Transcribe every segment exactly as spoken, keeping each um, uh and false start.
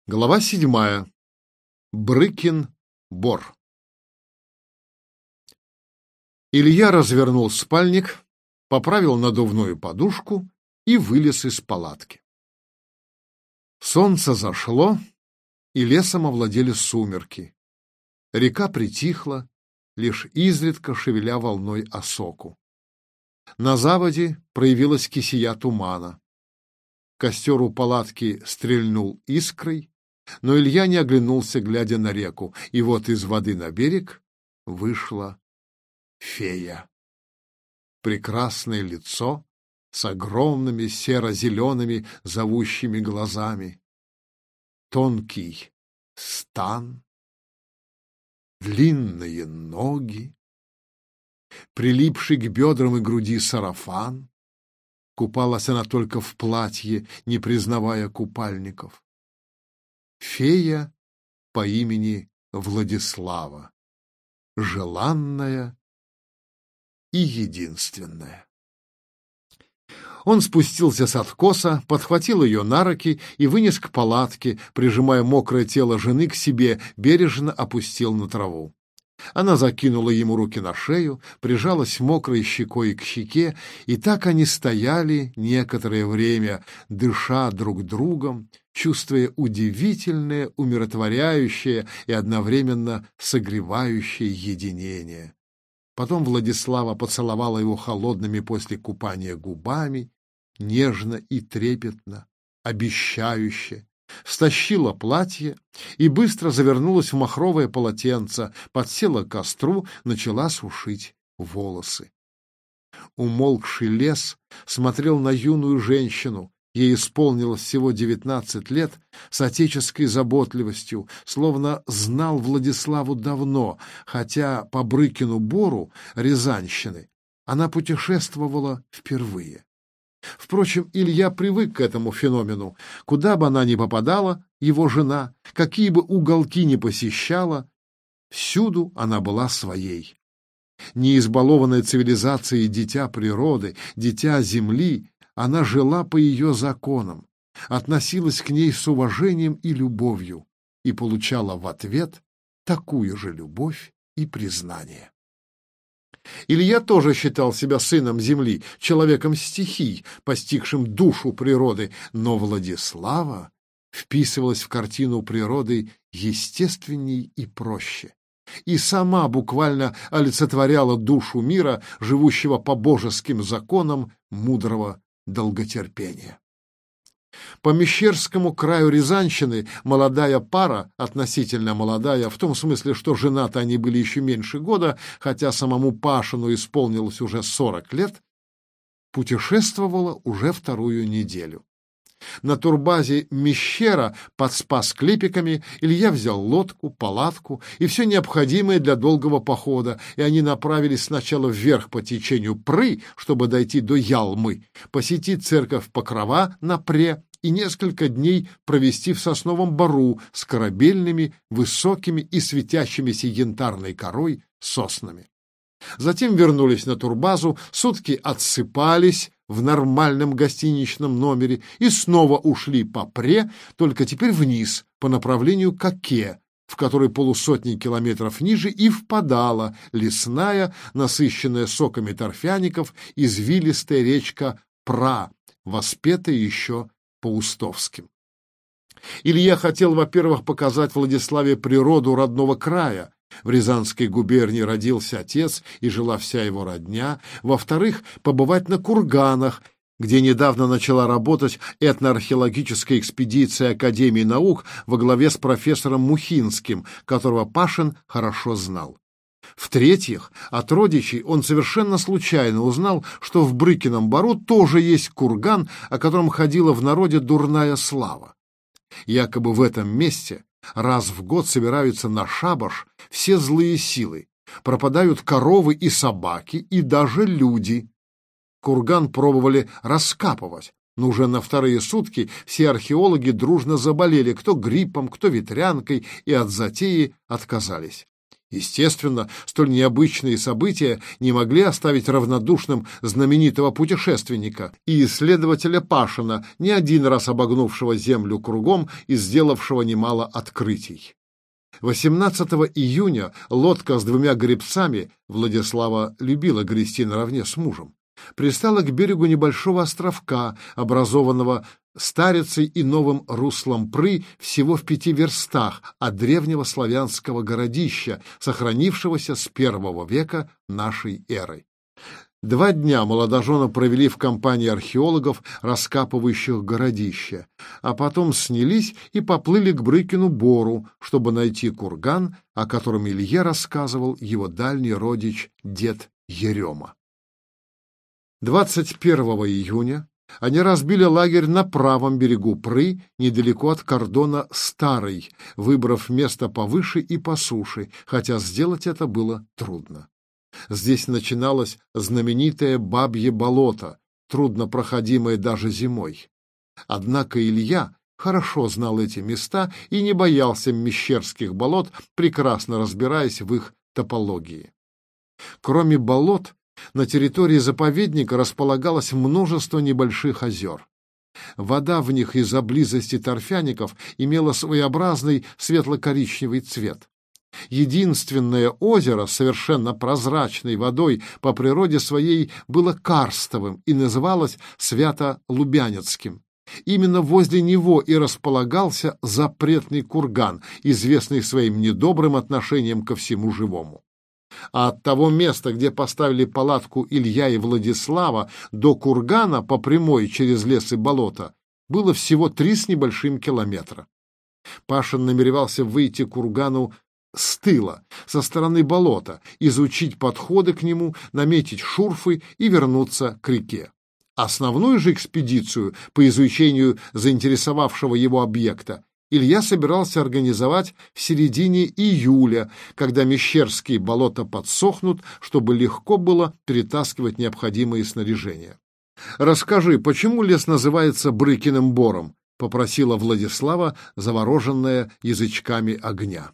Глава седьмая. Брыкин бор. Илья развернул спальник, поправил надувную подушку и вылез из палатки. Солнце зашло, и лесом овладели сумерки. Река притихла, лишь изредка шевеля волной осоку. На заводе проявилась кисея тумана. Костер у палатки стрельнул искрой, но Илья не оглянулся, глядя на реку, и вот из воды на берег вышла фея. Прекрасное лицо с огромными серо-зелеными зовущими глазами, тонкий стан, длинные ноги, прилипший к бедрам и груди сарафан. Купалась она только в платье, не признавая купальников. Фея по имени Владислава, желанная и единственная. Он спустился с откоса, подхватил ее на руки и вынес к палатке, прижимая мокрое тело жены к себе, бережно опустил на траву. Она закинула ему руки на шею, прижалась мокрой щекой к щеке, и так они стояли некоторое время, дыша друг другом, чувствуя удивительное, умиротворяющее и одновременно согревающее единение. Потом Владислава поцеловала его холодными после купания губами, нежно и трепетно, обещающе, стащила платье и быстро завернулась в махровое полотенце, подсела к костру, начала сушить волосы. Умолкший лес смотрел на юную женщину, ей исполнилось всего девятнадцать лет, с отеческой заботливостью, словно знал Владиславу давно, хотя по Брыкину бору Рязанщины она путешествовала впервые. Впрочем, Илья привык к этому феномену. Куда бы она ни попадала, его жена, какие бы уголки ни посещала, всюду она была своей. Не избалованная цивилизацией дитя природы, дитя земли, она жила по ее законам, относилась к ней с уважением и любовью и получала в ответ такую же любовь и признание. Илья тоже считал себя сыном земли, человеком стихий, постигшим душу природы, но Владислава вписывалась в картину природы естественней и проще, и сама буквально олицетворяла душу мира, живущего по божеским законам мудрого долготерпения. По Мещерскому краю Рязанщины молодая пара, относительно молодая, в том смысле, что женаты они были еще меньше года, хотя самому Пашину исполнилось уже сорок лет, путешествовала уже вторую неделю. На турбазе Мещера под Спас-Клепиками Илья взял лодку, палатку и все необходимое для долгого похода, и они направились сначала вверх по течению Пры, чтобы дойти до Ялмы, посетить церковь Покрова на Пре и несколько дней провести в Сосновом Бору с корабельными, высокими и светящимися янтарной корой соснами. Затем вернулись на турбазу, сутки отсыпались в нормальном гостиничном номере и снова ушли по Пре, только теперь вниз, по направлению к Оке, в которой полусотни километров ниже и впадала лесная, насыщенная соками торфяников, извилистая речка Пра, воспетая еще по-устовским. Илья хотел, во-первых, показать Владиславе природу родного края. В Рязанской губернии родился отец и жила вся его родня. Во-вторых, побывать на курганах, где недавно начала работать этноархеологическая экспедиция Академии наук во главе с профессором Мухинским, которого Пашин хорошо знал. В-третьих, от родичей он совершенно случайно узнал, что в Брыкином бору тоже есть курган, о котором ходила в народе дурная слава. Якобы в этом месте раз в год собираются на шабаш все злые силы, пропадают коровы и собаки, и даже люди. Курган пробовали раскапывать, но уже на вторые сутки все археологи дружно заболели, кто гриппом, кто ветрянкой, и от затеи отказались. Естественно, столь необычные события не могли оставить равнодушным знаменитого путешественника и исследователя Пашина, не один раз обогнувшего Землю кругом и сделавшего немало открытий. восемнадцатого июня лодка с двумя гребцами, Владислава любила грести наравне с мужем, пристала к берегу небольшого островка, образованного старицей и новым руслом Пры всего в пяти верстах от древнего славянского городища, сохранившегося с первого века нашей эры. Два дня молодожены провели в компании археологов, раскапывающих городище, а потом снялись и поплыли к Брыкину Бору, чтобы найти курган, о котором Илье рассказывал его дальний родич дед Ерема. двадцать первого июня они разбили лагерь на правом берегу Пры, недалеко от кордона Старый, выбрав место повыше и по суше, хотя сделать это было трудно. Здесь начиналось знаменитое Бабье болото, трудно проходимое даже зимой. Однако Илья хорошо знал эти места и не боялся мещерских болот, прекрасно разбираясь в их топологии. Кроме болот, на территории заповедника располагалось множество небольших озер. Вода в них из-за близости торфяников имела своеобразный светло-коричневый цвет. Единственное озеро с совершенно прозрачной водой по природе своей было карстовым и называлось Свято-Лубянецким. Именно возле него и располагался запретный курган, известный своим недобрым отношением ко всему живому. А от того места, где поставили палатку Илья и Владислава, до кургана по прямой через лес и болото было всего три с небольшим километра. Пашин намеревался выйти к кургану с тыла, со стороны болота, изучить подходы к нему, наметить шурфы и вернуться к реке. Основную же экспедицию по изучению заинтересовавшего его объекта Илья собирался организовать в середине июля, когда мещерские болота подсохнут, чтобы легко было перетаскивать необходимые снаряжения. «Расскажи, почему лес называется Брыкиным Бором?» — попросила Владислава, завороженная язычками огня.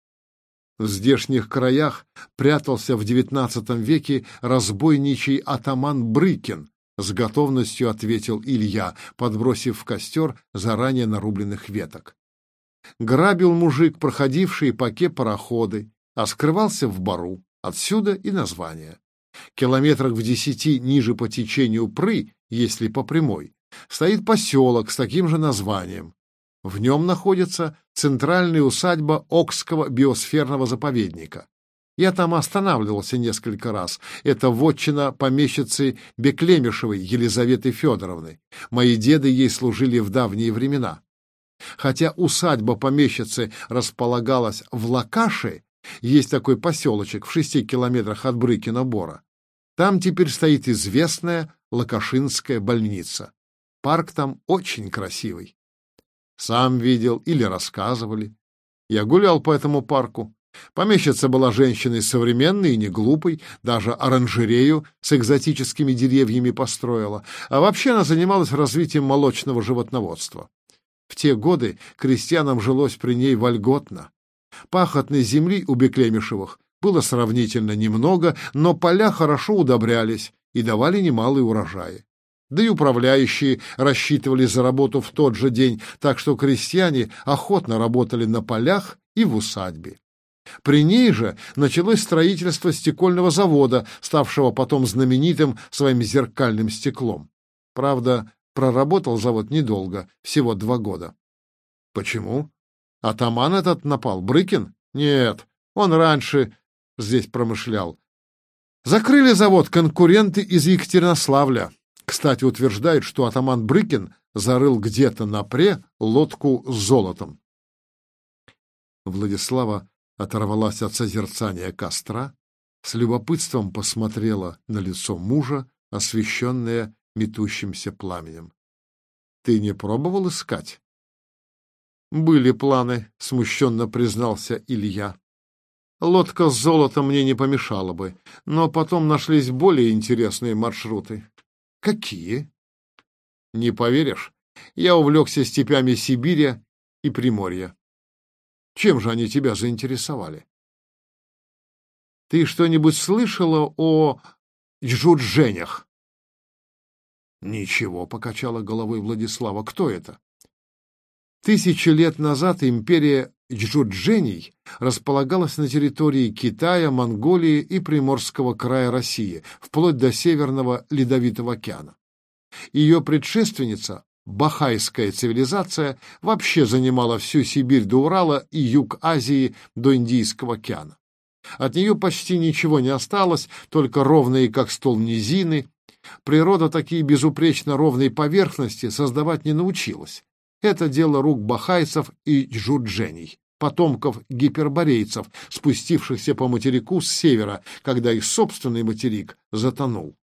В здешних краях прятался в девятнадцатом веке разбойничий атаман Брыкин, с готовностью ответил Илья, подбросив в костер заранее нарубленных веток. Грабил мужик проходившие по Оке пароходы, а скрывался в Бору, отсюда и название. Километрах в десяти ниже по течению Пры, если по прямой, стоит поселок с таким же названием. В нем находится центральная усадьба Окского биосферного заповедника. Я там останавливался несколько раз. Это вотчина помещицы Беклемишевой Елизаветы Федоровны. Мои деды ей служили в давние времена. Хотя усадьба помещицы располагалась в Лакаше, есть такой поселочек в шести километрах от Брыкина Бора. Там теперь стоит известная Лакашинская больница. Парк там очень красивый. Сам видел или рассказывали. Я гулял по этому парку. Помещица была женщиной современной и не глупой, даже оранжерею с экзотическими деревьями построила, а вообще она занималась развитием молочного животноводства. В те годы крестьянам жилось при ней вольготно. Пахотной земли у Беклемишевых было сравнительно немного, но поля хорошо удобрялись и давали немалые урожаи. Да и управляющие рассчитывали за работу в тот же день, так что крестьяне охотно работали на полях и в усадьбе. При ней же началось строительство стекольного завода, ставшего потом знаменитым своим зеркальным стеклом. Правда, проработал завод недолго, всего два года. Почему? Атаман этот напал, Брыкин? Нет, он раньше здесь промышлял. Закрыли завод конкуренты из Екатеринославля. Кстати, утверждают, что атаман Брыкин зарыл где-то на Пре лодку с золотом. Владислава оторвалась от созерцания костра, с любопытством посмотрела на лицо мужа, освещенное метущимся пламенем. — Ты не пробовал искать? — Были планы, — смущенно признался Илья. — Лодка с золотом мне не помешала бы, но потом нашлись более интересные маршруты. — Какие? — Не поверишь, я увлекся степями Сибири и Приморья. Чем же они тебя заинтересовали? Ты что-нибудь слышала о джудженях? Ничего, — покачала головой Владислава. Кто это? Тысячи лет назад империя джудженей располагалась на территории Китая, Монголии и Приморского края России, вплоть до Северного Ледовитого океана. Ее предшественница, бахайская цивилизация, вообще занимала всю Сибирь до Урала и юг Азии до Индийского океана. От нее почти ничего не осталось, только ровные, как стол, низины. Природа такие безупречно ровные поверхности создавать не научилась. Это дело рук бахайцев и джудженей, потомков гиперборейцев, спустившихся по материку с севера, когда их собственный материк затонул.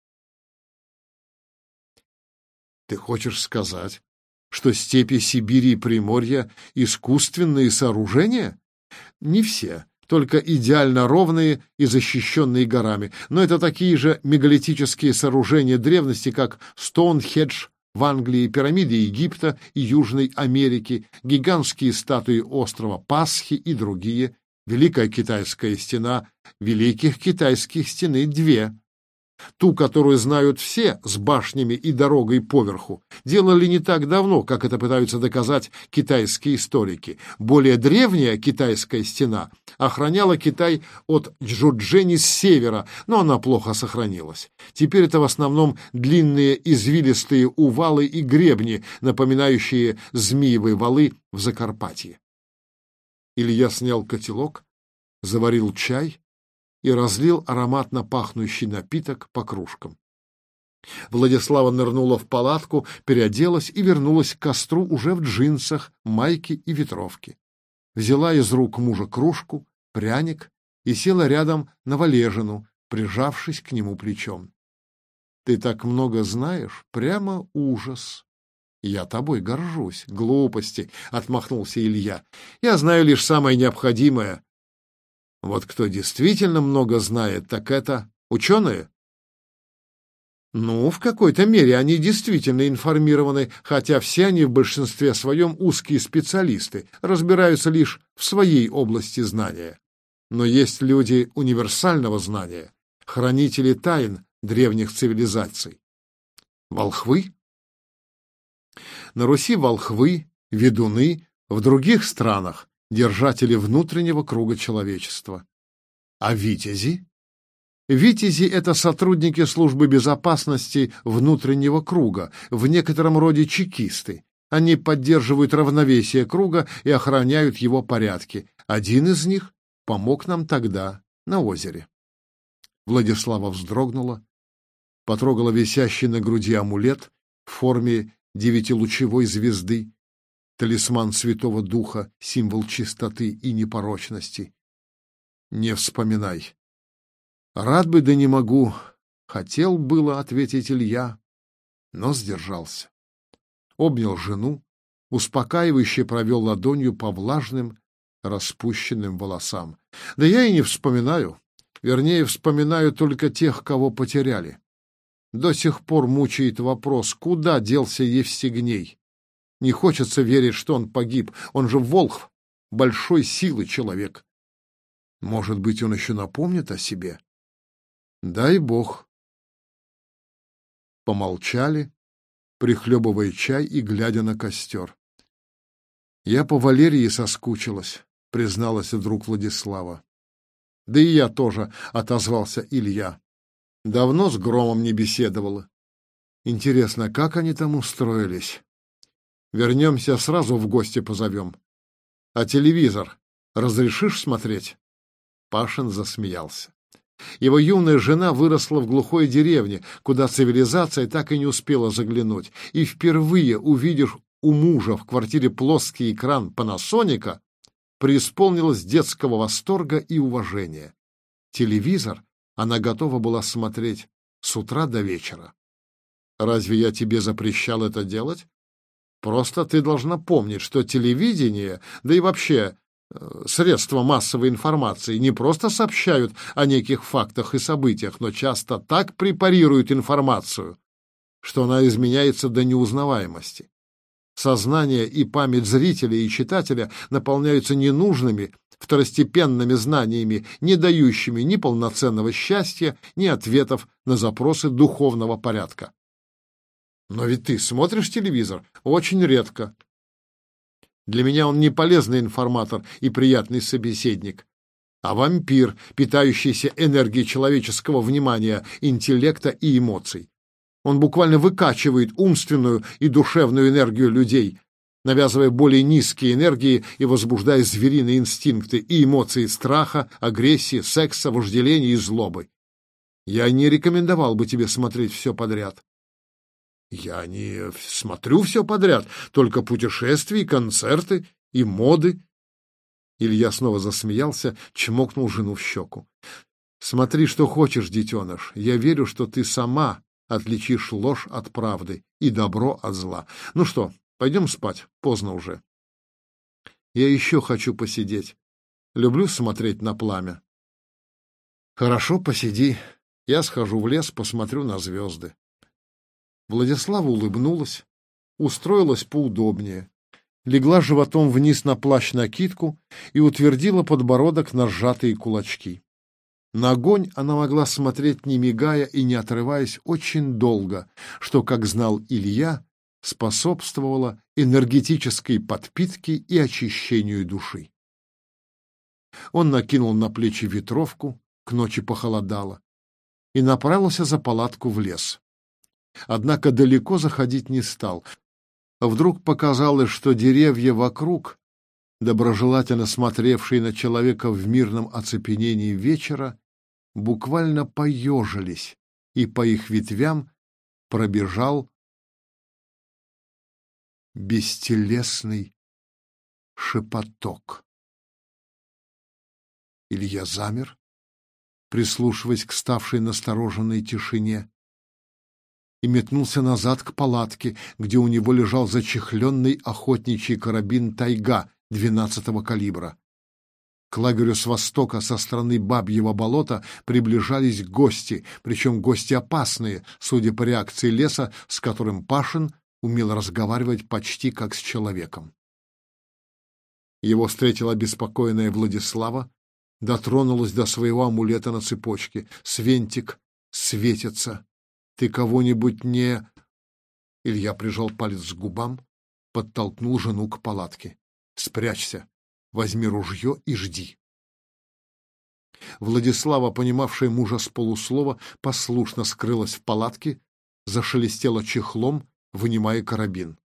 Ты хочешь сказать, что степи Сибири и Приморья — искусственные сооружения? Не все, только идеально ровные и защищенные горами, но это такие же мегалитические сооружения древности, как Стоунхендж в Англии, пирамиды Египта и Южной Америки, гигантские статуи острова Пасхи и другие, Великая Китайская стена, Великих Китайских стены две. Ту, которую знают все, с башнями и дорогой поверху, делали не так давно, как это пытаются доказать китайские историки. Более древняя китайская стена охраняла Китай от джудженей с севера, но она плохо сохранилась. Теперь это в основном длинные извилистые увалы и гребни, напоминающие змеевые валы в Закарпатье. Илья снял котелок, заварил чай и разлил ароматно пахнущий напиток по кружкам. Владислава нырнула в палатку, переоделась и вернулась к костру уже в джинсах, майке и ветровке. Взяла из рук мужа кружку, пряник и села рядом на валежину, прижавшись к нему плечом. — Ты так много знаешь, прямо ужас. — Я тобой горжусь. — Глупости, — отмахнулся Илья. — Я знаю лишь самое необходимое. Вот кто действительно много знает, так это ученые. Ну, в какой-то мере они действительно информированы, хотя все они в большинстве своем узкие специалисты, разбираются лишь в своей области знания. Но есть люди универсального знания, хранители тайн древних цивилизаций. Волхвы? На Руси волхвы, ведуны, в других странах держатели внутреннего круга человечества. А витязи? Витязи — это сотрудники службы безопасности внутреннего круга, в некотором роде чекисты. Они поддерживают равновесие круга и охраняют его порядки. Один из них помог нам тогда на озере. Владислава вздрогнула, потрогала висящий на груди амулет в форме девятилучевой звезды, талисман Святого Духа, символ чистоты и непорочности. Не вспоминай. Рад бы, да не могу. Хотел было ответить Илья, но сдержался. Обнял жену, успокаивающе провел ладонью по влажным, распущенным волосам. Да я и не вспоминаю. Вернее, вспоминаю только тех, кого потеряли. До сих пор мучает вопрос, куда делся Евстигней. Не хочется верить, что он погиб. Он же волхв, большой силы человек. Может быть, он еще напомнит о себе? Дай бог. Помолчали, прихлебывая чай и глядя на костер. Я по Валерии соскучилась, призналась вдруг Владислава. Да и я тоже, отозвался Илья. Давно с Громом не беседовала. Интересно, как они там устроились? Вернемся, сразу в гости позовем. А телевизор разрешишь смотреть? Пашин засмеялся. Его юная жена выросла в глухой деревне, куда цивилизация так и не успела заглянуть, и впервые, увидев у мужа в квартире плоский экран Панасоника, преисполнилась детского восторга и уважения. Телевизор она готова была смотреть с утра до вечера. Разве я тебе запрещал это делать? Просто ты должна помнить, что телевидение, да и вообще э, средства массовой информации не просто сообщают о неких фактах и событиях, но часто так препарируют информацию, что она изменяется до неузнаваемости. Сознание и память зрителя и читателя наполняются ненужными, второстепенными знаниями, не дающими ни полноценного счастья, ни ответов на запросы духовного порядка. Но ведь ты смотришь телевизор очень редко. Для меня он не полезный информатор и приятный собеседник, а вампир, питающийся энергией человеческого внимания, интеллекта и эмоций. Он буквально выкачивает умственную и душевную энергию людей, навязывая более низкие энергии и возбуждая звериные инстинкты и эмоции страха, агрессии, секса, вожделения и злобы. Я не рекомендовал бы тебе смотреть все подряд. Я не смотрю все подряд, только путешествия, концерты и моды. Илья снова засмеялся, чмокнул жену в щеку. Смотри, что хочешь, детеныш. Я верю, что ты сама отличишь ложь от правды и добро от зла. Ну что, пойдем спать, поздно уже. Я еще хочу посидеть. Люблю смотреть на пламя. Хорошо, посиди. Я схожу в лес, посмотрю на звезды. Владислава улыбнулась, устроилась поудобнее, легла животом вниз на плащ-накидку и утвердила подбородок на сжатые кулачки. На огонь она могла смотреть, не мигая и не отрываясь, очень долго, что, как знал Илья, способствовало энергетической подпитке и очищению души. Он накинул на плечи ветровку, к ночи похолодало, и направился за палатку в лес. Однако далеко заходить не стал. Вдруг показалось, что деревья вокруг, доброжелательно смотревшие на человека в мирном оцепенении вечера, буквально поежились, и по их ветвям пробежал бестелесный шепоток. Илья замер, прислушиваясь к ставшей настороженной тишине, и метнулся назад к палатке, где у него лежал зачехленный охотничий карабин «Тайга» двенадцатого калибра. К лагерю с востока, со стороны Бабьего болота, приближались гости, причем гости опасные, судя по реакции леса, с которым Пашин умел разговаривать почти как с человеком. Его встретила обеспокоенная Владислава, дотронулась до своего амулета на цепочке. Свентик светится. Ты кого-нибудь не... Илья прижал палец к губам, подтолкнул жену к палатке. Спрячься, возьми ружье и жди. Владислава, понимавшая мужа с полуслова, послушно скрылась в палатке, зашелестела чехлом, вынимая карабин.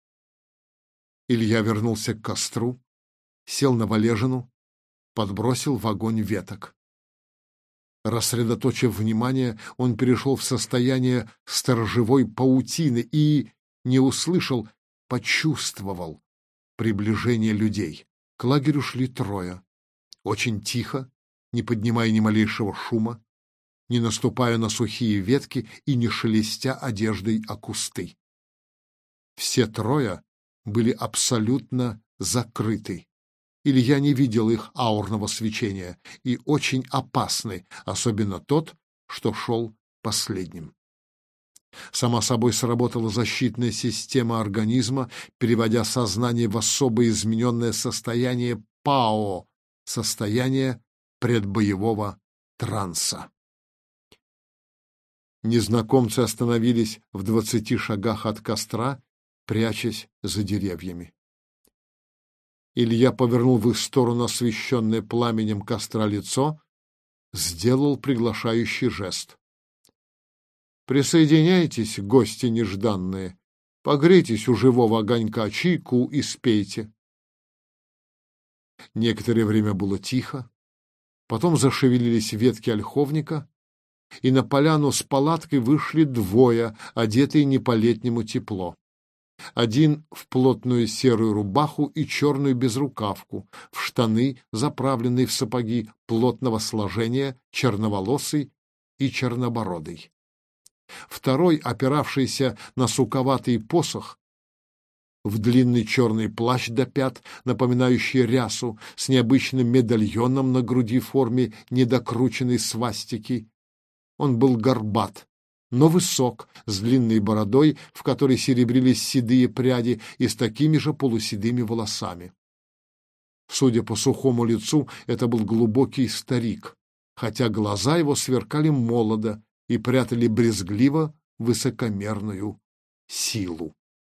Илья вернулся к костру, сел на валежину, подбросил в огонь веток. Рассредоточив внимание, он перешел в состояние сторожевой паутины и не услышал, почувствовал приближение людей. К лагерю шли трое. Очень тихо, не поднимая ни малейшего шума, не наступая на сухие ветки и не шелестя одеждой о кусты. Все трое были абсолютно закрыты. Илья не видел их аурного свечения, и очень опасны, особенно тот, что шел последним. Сама собой сработала защитная система организма, переводя сознание в особо измененное состояние ПАО, состояние предбоевого транса. Незнакомцы остановились в двадцати шагах от костра, прячась за деревьями. Илья повернул в их сторону освещенное пламенем костра лицо, сделал приглашающий жест. «Присоединяйтесь, гости нежданные, погрейтесь у живого огонька, чайку и спейте». Некоторое время было тихо, потом зашевелились ветки ольховника, и на поляну с палаткой вышли двое, одетые не по-летнему тепло. Один в плотную серую рубаху и черную безрукавку, в штаны, заправленные в сапоги плотного сложения, черноволосый и чернобородый. Второй, опиравшийся на суковатый посох, в длинный черный плащ до пят, напоминающий рясу, с необычным медальоном на груди в форме недокрученной свастики. Он был горбат, но высок, с длинной бородой, в которой серебрились седые пряди, и с такими же полуседыми волосами. Судя по сухому лицу, это был глубокий старик, хотя глаза его сверкали молодо и прятали брезгливо высокомерную силу.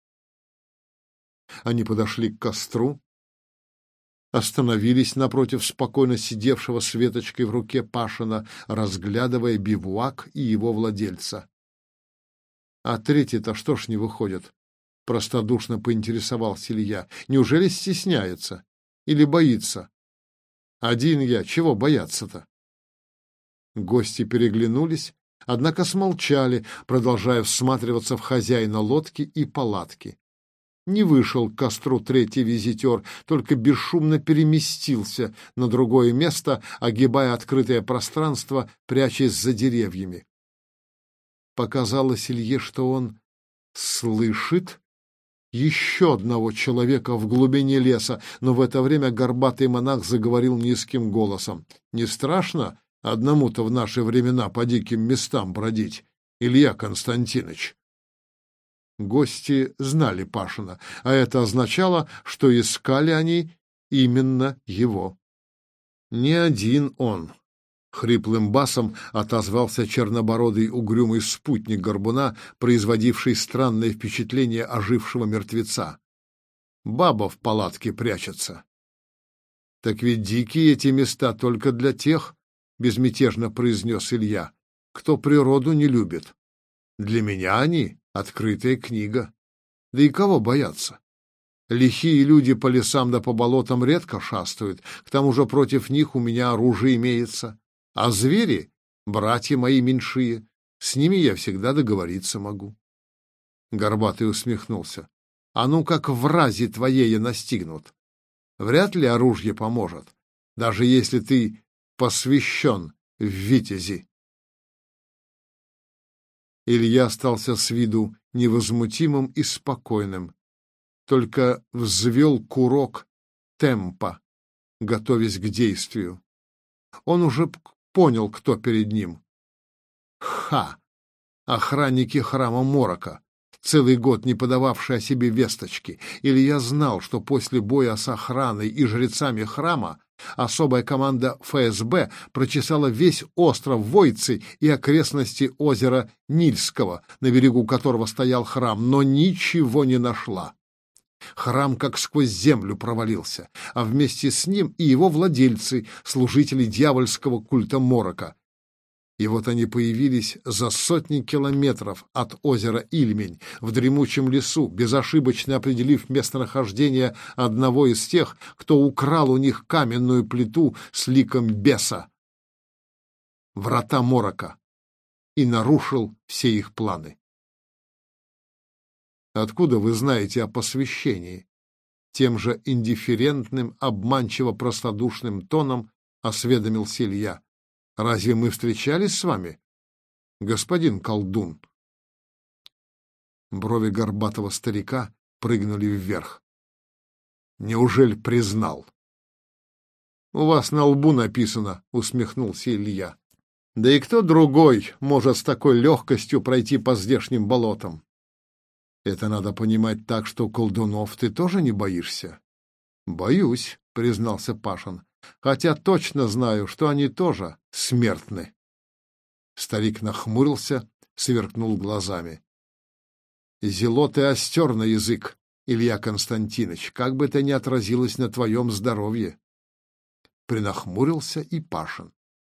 Они подошли к костру, остановились напротив спокойно сидевшего с веточкой в руке Пашина, разглядывая бивуак и его владельца. — А третий-то что ж не выходит? — простодушно поинтересовался Илья. — Неужели стесняется? Или боится? — Один я. Чего бояться-то? Гости переглянулись, однако смолчали, продолжая всматриваться в хозяина лодки и палатки. Не вышел к костру третий визитер, только бесшумно переместился на другое место, огибая открытое пространство, прячась за деревьями. Показалось Илье, что он слышит еще одного человека в глубине леса, но в это время горбатый монах заговорил низким голосом. — Не страшно одному-то в наши времена по диким местам бродить, Илья Константинович? Гости знали Пашина, а это означало, что искали они именно его. Не один он. Хриплым басом отозвался чернобородый угрюмый спутник горбуна, производивший странное впечатление ожившего мертвеца. Баба в палатке прячется. — Так ведь дикие эти места только для тех, — безмятежно произнес Илья, — кто природу не любит. Для меня они — открытая книга. Да и кого бояться? Лихие люди по лесам да по болотам редко шастают, к тому же против них у меня оружие имеется. А звери — братья мои меньшие, с ними я всегда договориться могу. Горбатый усмехнулся. — А ну как в разе твоей настигнут? Вряд ли оружие поможет, даже если ты посвящен в витязи. Илья остался с виду невозмутимым и спокойным, только взвел курок темпа, готовясь к действию. Он уже понял, кто перед ним. Ха! Охранники храма Морока, целый год не подававшие о себе весточки. Илья знал, что после боя с охраной и жрецами храма особая команда эф эс бэ прочесала весь остров Войцы и окрестности озера Нильского, на берегу которого стоял храм, но ничего не нашла. Храм как сквозь землю провалился, а вместе с ним и его владельцы, служители дьявольского культа Морока. И вот они появились за сотни километров от озера Ильмень, в дремучем лесу, безошибочно определив местонахождение одного из тех, кто украл у них каменную плиту с ликом беса, врата Морока, и нарушил все их планы. «Откуда вы знаете о посвящении?» Тем же индифферентным, обманчиво-простодушным тоном осведомился Илья. «Разве мы встречались с вами, господин колдун?» Брови горбатого старика прыгнули вверх. «Неужели признал?» «У вас на лбу написано», — усмехнулся Илья. «Да и кто другой может с такой легкостью пройти по здешним болотам?» «Это надо понимать так, что колдунов ты тоже не боишься?» «Боюсь», — признался Пашин, «хотя точно знаю, что они тоже смертны». Старик нахмурился, сверкнул глазами. «Зело ты остер на язык, Илья Константинович, как бы это ни отразилось на твоем здоровье». Принахмурился и Пашин.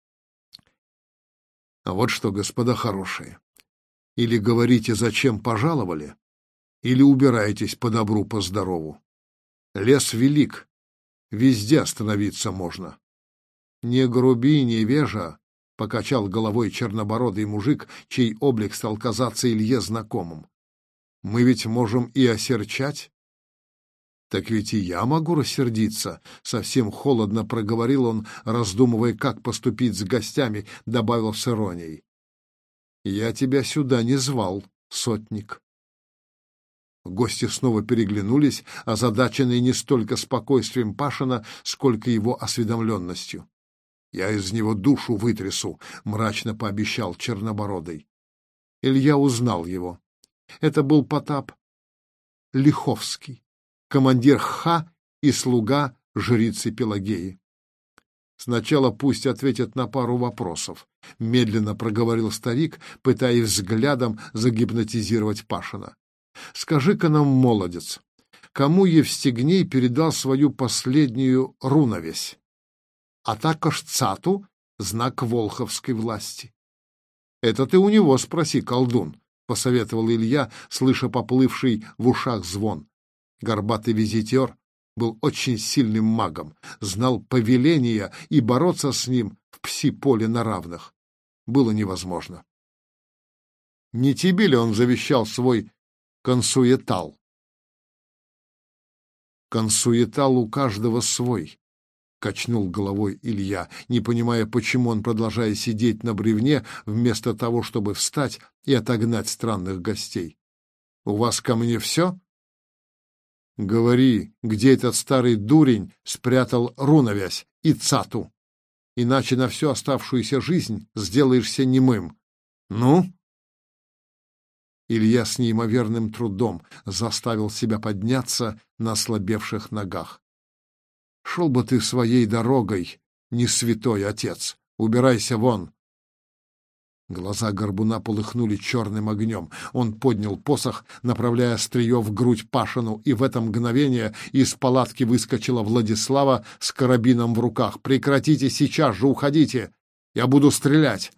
«А вот что, господа хорошие, или говорите, зачем пожаловали, или убирайтесь по добру, по здорову. Лес велик, везде остановиться можно». «Не груби, не вежа», — покачал головой чернобородый мужик, чей облик стал казаться Илье знакомым. «Мы ведь можем и осерчать». «Так ведь и я могу рассердиться», — совсем холодно проговорил он, раздумывая, как поступить с гостями, добавил с иронией. «Я тебя сюда не звал, сотник». Гости снова переглянулись, озадаченные не столько спокойствием Пашина, сколько его осведомленностью. «Я из него душу вытрясу», — мрачно пообещал Чернобородый. Илья узнал его. Это был Потап Лиховский, командир ха и слуга жрицы Пелагеи. Сначала пусть ответят на пару вопросов, — медленно проговорил старик, пытаясь взглядом загипнотизировать Пашина. Скажи-ка нам, молодец, кому Евстигней передал свою последнюю руновесь? А також цату — знак волховской власти. Это ты у него спроси, колдун, — посоветовал Илья, слыша поплывший в ушах звон. Горбатый визитер был очень сильным магом, знал повеления, и бороться с ним в пси-поле на равных было невозможно. Не тебе ли он завещал свой консуетал? Консуетал у каждого свой, — качнул головой Илья, не понимая, почему он, продолжая сидеть на бревне, вместо того, чтобы встать и отогнать странных гостей. У вас ко мне все? Говори, где этот старый дурень спрятал руновязь и цату, иначе на всю оставшуюся жизнь сделаешься немым. Ну? Илья с неимоверным трудом заставил себя подняться на ослабевших ногах. Шел бы ты своей дорогой, не святой отец. Убирайся вон. Глаза горбуна полыхнули черным огнем. Он поднял посох, направляя острие в грудь Пашину, и в это мгновение из палатки выскочила Владислава с карабином в руках. «Прекратите сейчас же, уходите! Я буду стрелять!»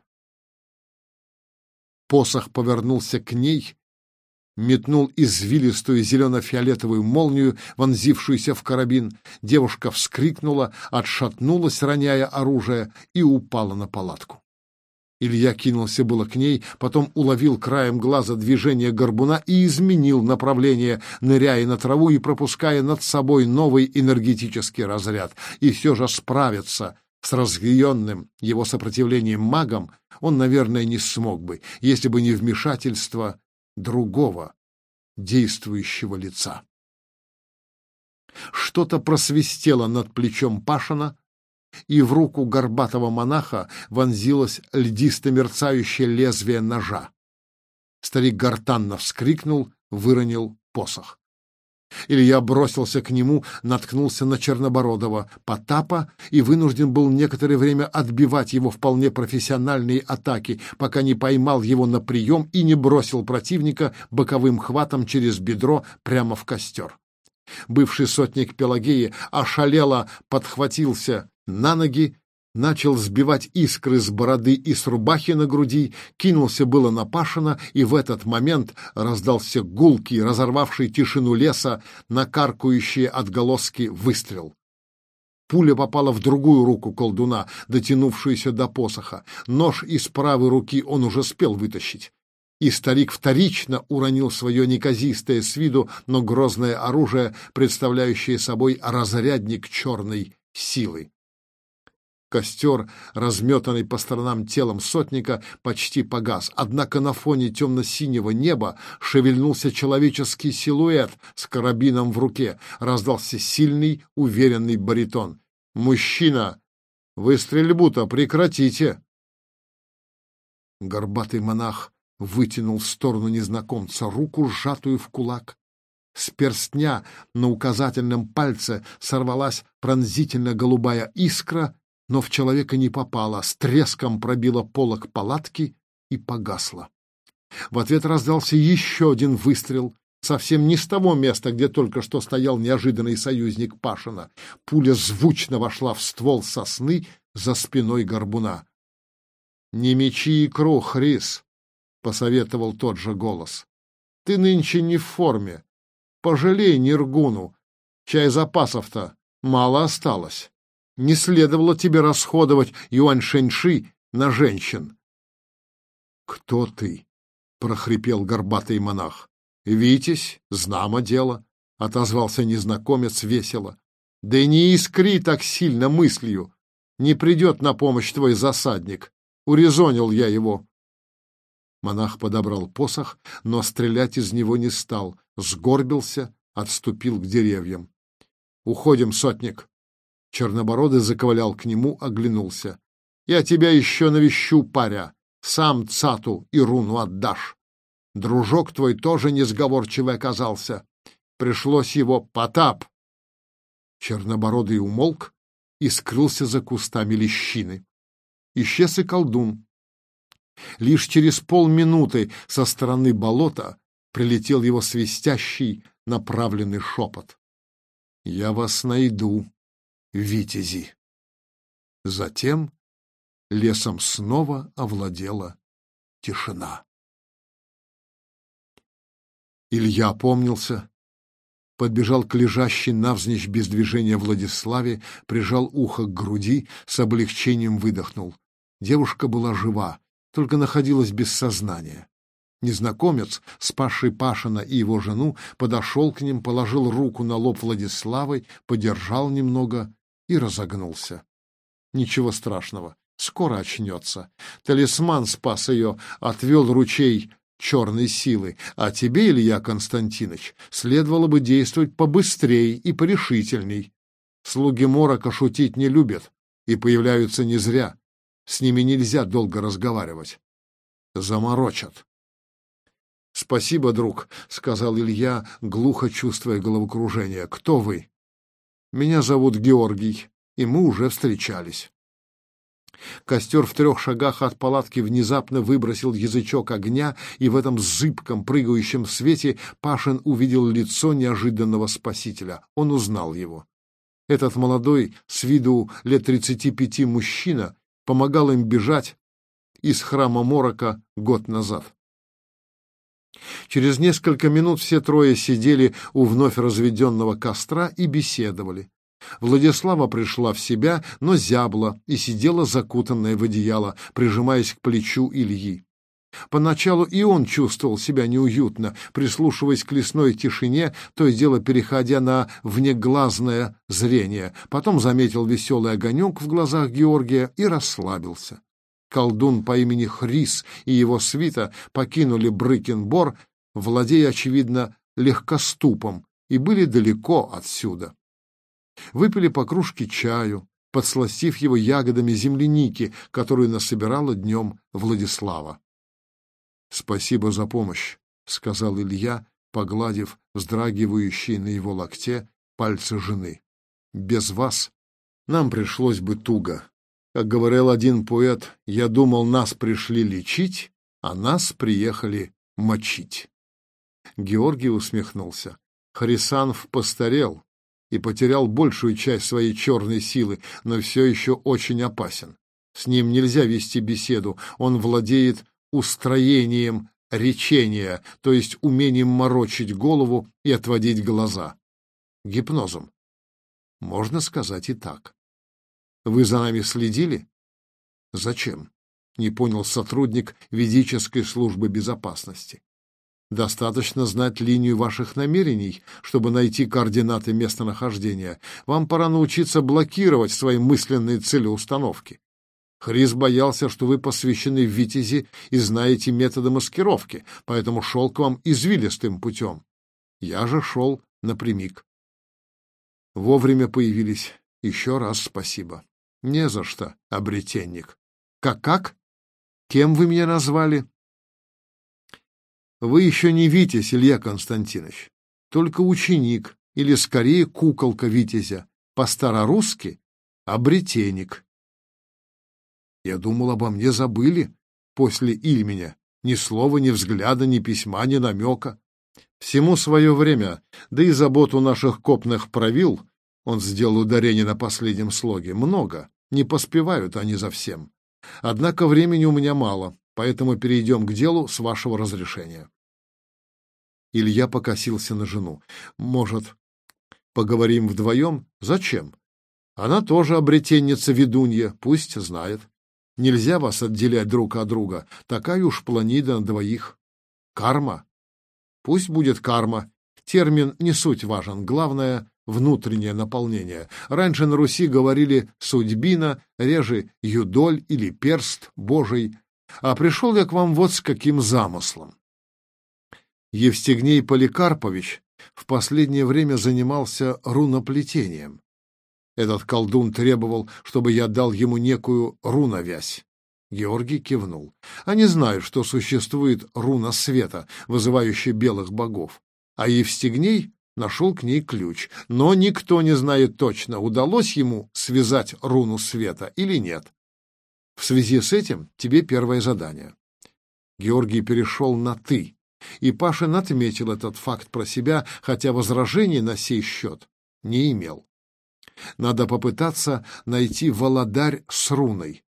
Посох повернулся к ней, метнул извилистую зелено-фиолетовую молнию, вонзившуюся в карабин. Девушка вскрикнула, отшатнулась, роняя оружие, и упала на палатку. Илья кинулся было к ней, потом уловил краем глаза движение горбуна и изменил направление, ныряя на траву и пропуская над собой новый энергетический разряд. И все же справиться с разъяренным его сопротивлением магом он, наверное, не смог бы, если бы не вмешательство другого действующего лица. Что-то просвистело над плечом Пашина, и в руку горбатого монаха вонзилось льдисто-мерцающее лезвие ножа. Старик гортанно вскрикнул, выронил посох. Илья бросился к нему, наткнулся на Чернобородова Потапа и вынужден был некоторое время отбивать его вполне профессиональные атаки, пока не поймал его на прием и не бросил противника боковым хватом через бедро прямо в костер. Бывший сотник Пелагеи ошалело подхватился на ноги, начал сбивать искры с бороды и с рубахи на груди, кинулся было на Пашина, и в этот момент раздался гулкий, разорвавший тишину леса, накаркающие отголоски выстрел. Пуля попала в другую руку колдуна, дотянувшуюся до посоха. Нож из правой руки он уже успел вытащить. И старик вторично уронил свое неказистое с виду, но грозное оружие, представляющее собой разрядник черной силы. Костер, разметанный по сторонам телом сотника, почти погас, однако на фоне темно-синего неба шевельнулся человеческий силуэт с карабином в руке. Раздался сильный, уверенный баритон. «Мужчина, вы стрельбу-то прекратите!» Горбатый монах вытянул в сторону незнакомца руку, сжатую в кулак. С перстня на указательном пальце сорвалась пронзительно-голубая искра, но в человека не попала, с треском пробила полог палатки и погасла. В ответ раздался еще один выстрел, совсем не с того места, где только что стоял неожиданный союзник Пашина. Пуля звучно вошла в ствол сосны за спиной горбуна. — Не мечи икру, Хрис, — посоветовал тот же голос. — Ты нынче не в форме. Пожалей Ниргуну. Чай запасов-то мало осталось. Не следовало тебе расходовать юань-шэньши на женщин. — Кто ты? — прохрипел горбатый монах. — Витязь, знамо дело, — отозвался незнакомец весело. — Да и не искри так сильно мыслью. Не придет на помощь твой засадник. Урезонил я его. Монах подобрал посох, но стрелять из него не стал, сгорбился, отступил к деревьям. — Уходим, сотник. Чернобородый заковылял к нему, оглянулся. — Я тебя еще навещу, паря. Сам цату и руну отдашь. Дружок твой тоже несговорчивый оказался. Пришлось его Потап. Чернобородый умолк и скрылся за кустами лещины. Исчез и колдун. Лишь через полминуты со стороны болота прилетел его свистящий, направленный шепот. «Я вас найду, витязи!» Затем лесом снова овладела тишина. Илья опомнился, подбежал к лежащей навзничь без движения Владиславе, прижал ухо к груди, с облегчением выдохнул. Девушка была жива, только находилась без сознания. Незнакомец, спасший Пашина и его жену, подошел к ним, положил руку на лоб Владиславы, подержал немного и разогнулся. Ничего страшного, скоро очнется. Талисман спас ее, отвел ручей черной силы, а тебе, Илья Константинович, следовало бы действовать побыстрей и порешительней. Слуги Морока шутить не любят и появляются не зря. С ними нельзя долго разговаривать. Заморочат. — Спасибо, друг, — сказал Илья, глухо чувствуя головокружение. — Кто вы? — Меня зовут Георгий, и мы уже встречались. Костер в трех шагах от палатки внезапно выбросил язычок огня, и в этом зыбком, прыгающем свете Пашин увидел лицо неожиданного спасителя. Он узнал его. Этот молодой, с виду лет тридцати пяти мужчина, помогал им бежать из храма Морока год назад. Через несколько минут все трое сидели у вновь разведенного костра и беседовали. Владислава пришла в себя, но зябла и сидела закутанная в одеяло, прижимаясь к плечу Ильи. Поначалу и он чувствовал себя неуютно, прислушиваясь к лесной тишине, то и дело переходя на внеглазное зрение. Потом заметил веселый огонек в глазах Георгия и расслабился. Колдун по имени Хрис и его свита покинули Брыкин-Бор, владея, очевидно, легкоступом, и были далеко отсюда. Выпили по кружке чаю, подсластив его ягодами земляники, которую насобирала днем Владислава. — Спасибо за помощь, — сказал Илья, погладив вздрагивающие на его локте пальцы жены. — Без вас нам пришлось бы туго. Как говорил один поэт, я думал, нас пришли лечить, а нас приехали мочить. Георгий усмехнулся. Хрисанф постарел и потерял большую часть своей черной силы, но все еще очень опасен. С ним нельзя вести беседу, он владеет устроением речения, то есть умением морочить голову и отводить глаза. Гипнозом. Можно сказать и так. Вы за нами следили? Зачем? Не понял сотрудник ведической службы безопасности. Достаточно знать линию ваших намерений, чтобы найти координаты местонахождения. Вам пора научиться блокировать свои мысленные целеустановки. Хрис боялся, что вы посвящены в витязи и знаете методы маскировки, поэтому шел к вам извилистым путем. Я же шел напрямик. Вовремя появились. Еще раз спасибо. Не за что, обретенник. Как-как? Кем вы меня назвали? Вы еще не витязь, Илья Константинович, только ученик, или скорее куколка витязя, по-старорусски — обретенник. Я думал, обо мне забыли после Ильменя. Ни слова, ни взгляда, ни письма, ни намека. Всему свое время, да и заботу наших копных правил, он сделал ударение на последнем слоге, много, не поспевают они за всем. Однако времени у меня мало, поэтому перейдем к делу с вашего разрешения. Илья покосился на жену. Может, поговорим вдвоем? Зачем? Она тоже обретенница-ведунья, пусть знает. Нельзя вас отделять друг от друга, такая уж планида на двоих. Карма? Пусть будет карма. Термин не суть важен, главное — внутреннее наполнение. Раньше на Руси говорили «судьбина», реже «юдоль» или «перст Божий». А пришел я к вам вот с каким замыслом. Евстигней Поликарпович в последнее время занимался руноплетением. Этот колдун требовал, чтобы я дал ему некую руновязь. Георгий кивнул. Они знают, что существует руна света, вызывающая белых богов. А Евстигней нашел к ней ключ, но никто не знает точно, удалось ему связать руну света или нет. В связи с этим тебе первое задание. Георгий перешел на «ты», и Пашин отметил этот факт про себя, хотя возражений на сей счет не имел. Надо попытаться найти володарь с руной.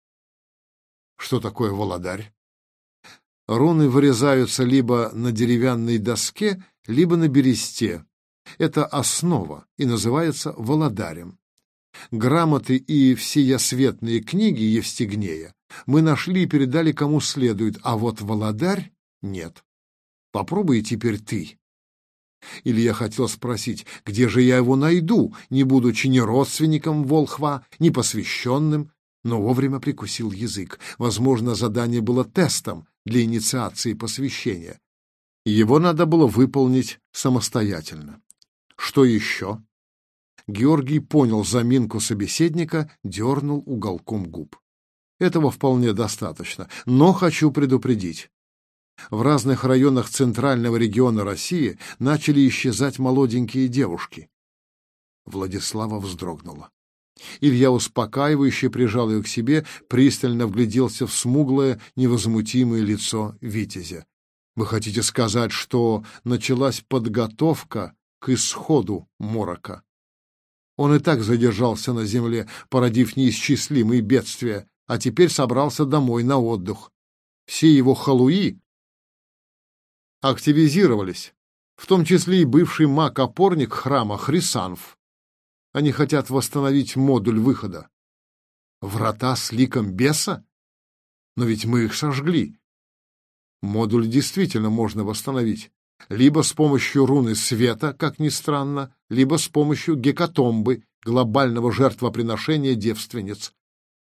Что такое володарь? Руны вырезаются либо на деревянной доске, либо на бересте. Это основа и называется володарем. Грамоты и всеясветные книги Евстигнея мы нашли и передали кому следует, а вот володарь нет. Попробуй теперь ты. Илья хотел спросить, где же я его найду, не будучи ни родственником волхва, ни посвященным, но вовремя прикусил язык. Возможно, задание было тестом для инициации посвящения. Его надо было выполнить самостоятельно. Что еще? Георгий понял заминку собеседника, дернул уголком губ. Этого вполне достаточно, но хочу предупредить. В разных районах центрального региона России начали исчезать молоденькие девушки. Владислава вздрогнула. Илья успокаивающе прижал ее к себе, пристально вгляделся в смуглое, невозмутимое лицо витязя. Вы хотите сказать, что началась подготовка к исходу морока? Он и так задержался на земле, породив неисчислимые бедствия, а теперь собрался домой на отдых. Все его халуи активизировались, в том числе и бывший маг-опорник храма Хрисанф. Они хотят восстановить модуль выхода. Врата с ликом беса? Но ведь мы их сожгли. Модуль действительно можно восстановить. Либо с помощью руны света, как ни странно, либо с помощью гекатомбы, глобального жертвоприношения девственниц.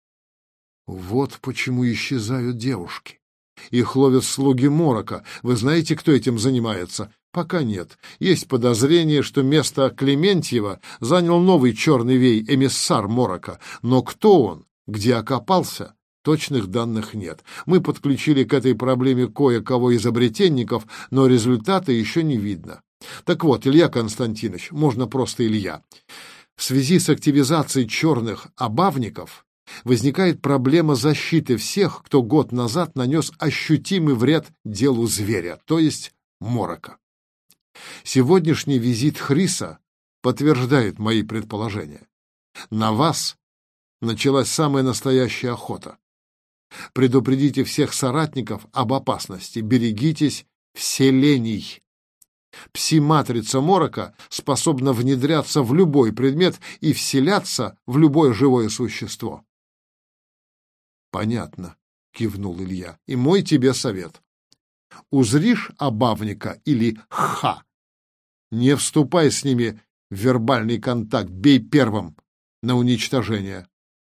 Вот почему исчезают девушки. Их ловят слуги морока. Вы знаете, кто этим занимается? Пока нет. Есть подозрение, что место Клементьева занял новый черный вей, эмиссар морока. Но кто он, где окопался, точных данных нет. Мы подключили к этой проблеме кое-кого из обретенников, но результата еще не видно. Так вот, Илья Константинович, можно просто Илья. В связи с активизацией черных обавников возникает проблема защиты всех, кто год назад нанес ощутимый вред делу зверя, то есть морока. Сегодняшний визит Хриса подтверждает мои предположения. На вас началась самая настоящая охота. Предупредите всех соратников об опасности, берегитесь вселений. Пси-матрица морока способна внедряться в любой предмет и вселяться в любое живое существо. Понятно, кивнул Илья. И мой тебе совет. Узришь обавника или ха, не вступай с ними в вербальный контакт, бей первым на уничтожение.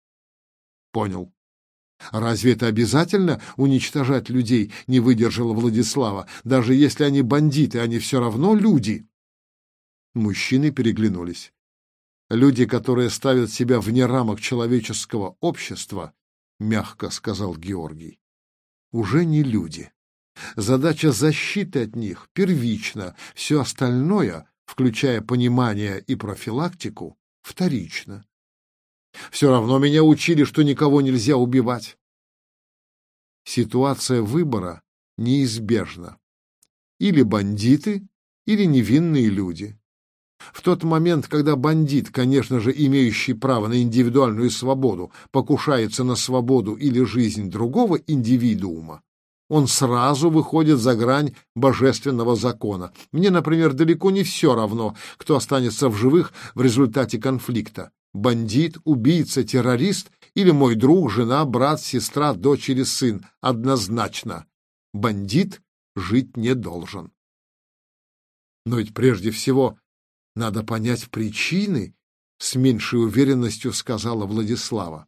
Понял. Разве это обязательно уничтожать людей, не выдержала Владислава? Даже если они бандиты, они все равно люди. Мужчины переглянулись. Люди, которые ставят себя вне рамок человеческого общества, мягко сказал Георгий, уже не люди. Задача защиты от них первична, все остальное, включая понимание и профилактику, вторично. Все равно меня учили, что никого нельзя убивать. Ситуация выбора неизбежна. Или бандиты, или невинные люди. В тот момент, когда бандит, конечно же, имеющий право на индивидуальную свободу, покушается на свободу или жизнь другого индивидуума, он сразу выходит за грань божественного закона. Мне, например, далеко не все равно, кто останется в живых в результате конфликта. Бандит, убийца, террорист или мой друг, жена, брат, сестра, дочь или сын. Однозначно. Бандит жить не должен. Но ведь прежде всего надо понять причины, с меньшей уверенностью сказала Владислава.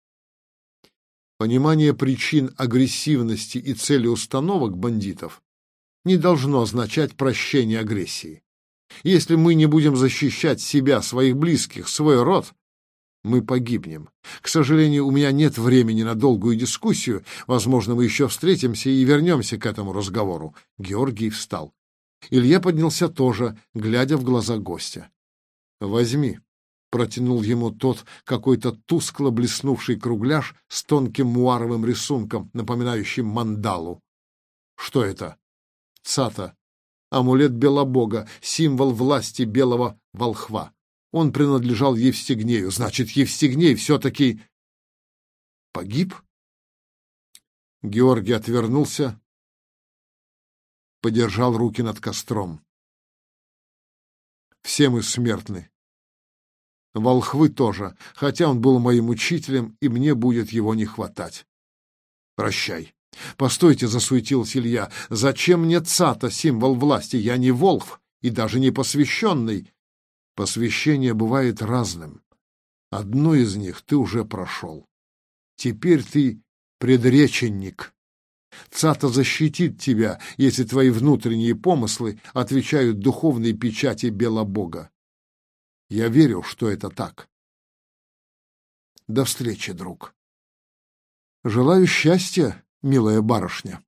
Понимание причин агрессивности и целеустановок бандитов не должно означать прощение агрессии. Если мы не будем защищать себя, своих близких, свой род, мы погибнем. К сожалению, у меня нет времени на долгую дискуссию. Возможно, мы еще встретимся и вернемся к этому разговору. Георгий встал. Илья поднялся тоже, глядя в глаза гостя. «Возьми», — протянул ему тот какой-то тускло блеснувший кругляш с тонким муаровым рисунком, напоминающим мандалу. «Что это?» «Цата. Амулет Белобога, символ власти белого волхва. Он принадлежал Евстигнею. Значит, Евстигней все-таки погиб?» Георгий отвернулся, подержал руки над костром. «Все мы смертны. Волхвы тоже, хотя он был моим учителем, и мне будет его не хватать. Прощай». «Постойте», — засуетился Илья, — «зачем мне цата, символ власти? Я не волхв и даже не посвященный». «Посвящение бывает разным. Одно из них ты уже прошел. Теперь ты предреченник. Цата защитит тебя, если твои внутренние помыслы отвечают духовной печати Белобога. Я верю, что это так. До встречи, друг. Желаю счастья, милая барышня».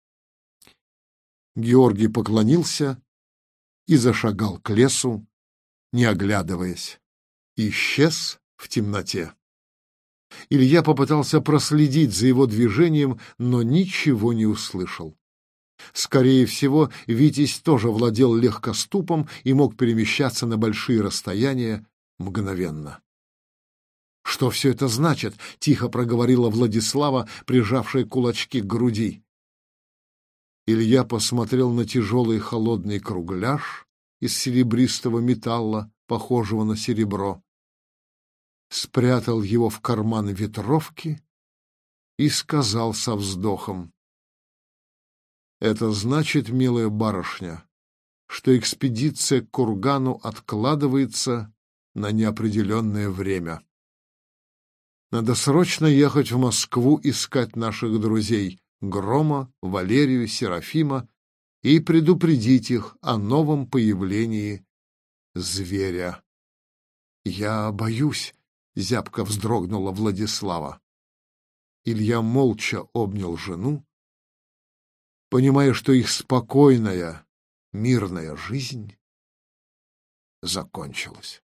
Георгий поклонился и зашагал к лесу, не оглядываясь. Исчез в темноте. Илья попытался проследить за его движением, но ничего не услышал. Скорее всего, Витязь тоже владел легкоступом и мог перемещаться на большие расстояния мгновенно. «Что все это значит?» — тихо проговорила Владислава, прижавшая кулачки к груди. Илья посмотрел на тяжелый холодный кругляш из серебристого металла, похожего на серебро, спрятал его в карман ветровки и сказал со вздохом: «Это значит, милая барышня, что экспедиция к кургану откладывается на неопределенное время. Надо срочно ехать в Москву искать наших друзей Грома, Валерию, Серафима и предупредить их о новом появлении зверя». «Я боюсь», — зябко вздрогнула Владислава. Илья молча обнял жену, понимая, что их спокойная, мирная жизнь закончилась.